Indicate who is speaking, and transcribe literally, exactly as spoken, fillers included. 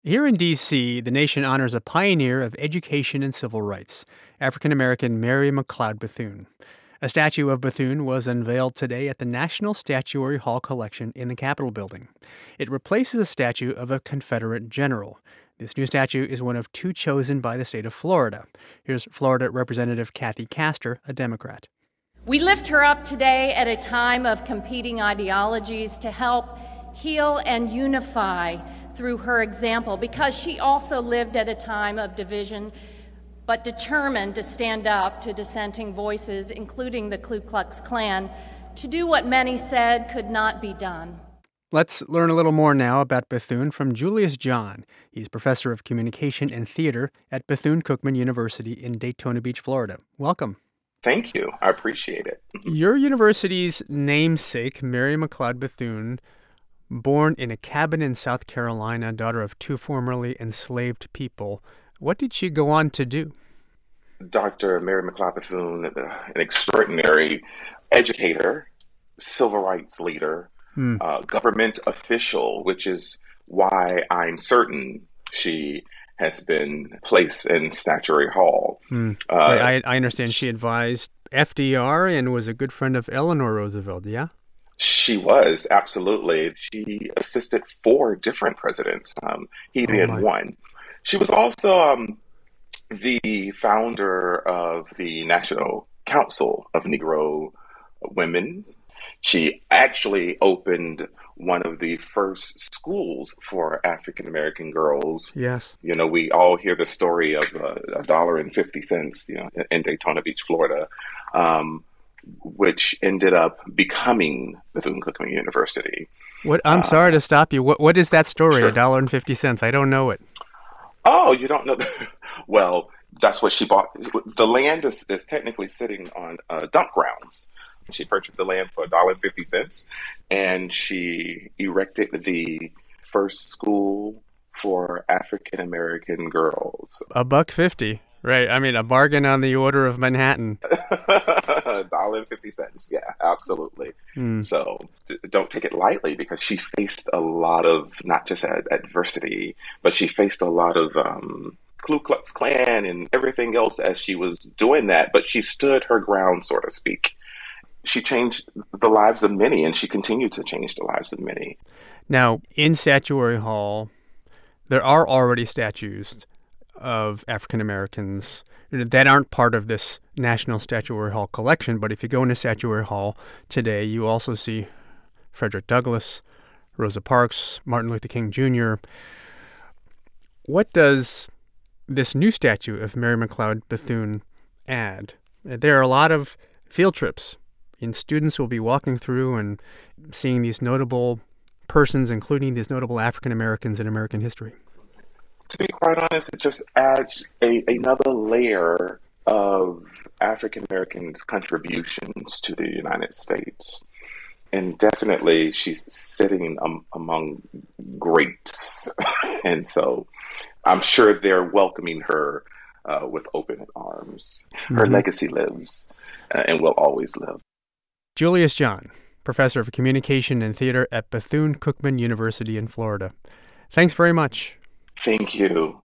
Speaker 1: Here in D C, the nation honors a pioneer of education and civil rights, African American Mary McLeod Bethune. A statue of Bethune was unveiled today at the National Statuary Hall Collection in the Capitol building. It replaces a statue of a Confederate general. This new statue is one of two chosen by the state of Florida. Here's Florida Representative Kathy Castor, a Democrat.
Speaker 2: We lift her up today at a time of competing ideologies to help heal and unify through her example, because she also lived at a time of division, but determined to stand up to dissenting voices, including the Ku Klux Klan, to do what many said could not be done.
Speaker 1: Let's learn a little more now about Bethune from Julius John. He's professor of communication and theater at Bethune-Cookman University in Daytona Beach, Florida. Welcome.
Speaker 3: Thank you. I appreciate it.
Speaker 1: Your university's namesake, Mary McLeod Bethune, born in a cabin in South Carolina, daughter of two formerly enslaved people. What did she go on to do?
Speaker 3: Doctor Mary McLeod Bethune, an extraordinary educator, civil rights leader, hmm. uh, government official, which is why I'm certain she has been placed in Statuary Hall.
Speaker 1: Hmm. Uh, I, I understand she advised F D R and was a good friend of Eleanor Roosevelt, yeah?
Speaker 3: She was, absolutely. She assisted four different presidents, um, he being oh one. She was also um, the founder of the National Council of Negro Women. She actually opened one of the first schools for African-American girls.
Speaker 1: Yes.
Speaker 3: You know, we all hear the story of uh, a dollar and fifty cents, you know, in Daytona Beach, Florida. Um, which ended up becoming Bethune-Cookman University.
Speaker 1: What? I'm uh, sorry to stop you. What What is that story,
Speaker 3: sure.
Speaker 1: a dollar and fifty cents? I don't know it.
Speaker 3: Oh, you don't know? Well, that's what she bought. The land is, is technically sitting on uh, dump grounds. She purchased the land for a dollar and fifty cents, and she erected the first school for African-American girls.
Speaker 1: A buck fifty. Right. I mean, a bargain on the order of Manhattan.
Speaker 3: a dollar and fifty cents. Yeah, absolutely. Mm. So don't take it lightly, because she faced a lot of not just ad- adversity, but she faced a lot of um, Ku Klux Klan and everything else as she was doing that. But she stood her ground, so to speak. She changed the lives of many, and she continued to change the lives of many.
Speaker 1: Now, in Statuary Hall, there are already statues of African Americans that aren't part of this National Statuary Hall collection. But if you go into Statuary Hall today, you also see Frederick Douglass, Rosa Parks, Martin Luther King Junior What does this new statue of Mary McLeod Bethune add? There are a lot of field trips, and students will be walking through and seeing these notable persons, including these notable African Americans in American history.
Speaker 3: To be quite honest, it just adds a, another layer of African Americans' contributions to the United States. And definitely she's sitting um, among greats. And so I'm sure they're welcoming her uh, with open arms. Her mm-hmm. legacy lives uh, and will always live.
Speaker 1: Julius John, professor of communication and theater at Bethune-Cookman University in Florida. Thanks very much.
Speaker 3: Thank you.